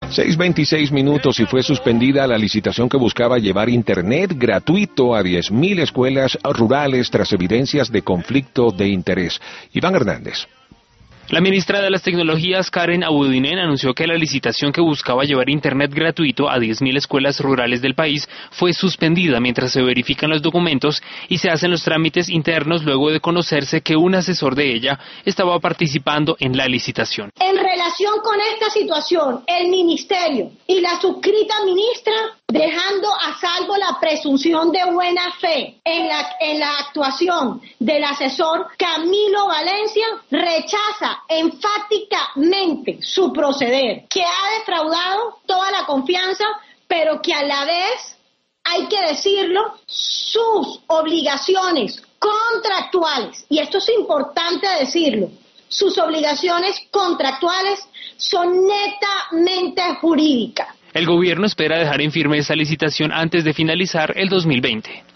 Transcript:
6:26 minutos y fue suspendida la licitación que buscaba llevar internet gratuito a 10.000 escuelas rurales tras evidencias de conflicto de interés. Iván Hernández. La ministra de las Tecnologías, Karen Abudinen, anunció que la licitación que buscaba llevar internet gratuito a 10.000 escuelas rurales del país fue suspendida mientras se verifican los documentos y se hacen los trámites internos luego de conocerse que un asesor de ella estaba participando en la licitación. En relación con esta situación, el ministerio y la suscrita ministra, dejando a salvo la presunción de buena fe en la actuación del asesor Camilo Valencia, rechaza enfáticamente su proceder, que ha defraudado toda la confianza, pero que a la vez, hay que decirlo, sus obligaciones contractuales, y esto es importante decirlo, sus obligaciones contractuales son netamente jurídicas. El gobierno espera dejar en firme esa licitación antes de finalizar el 2020.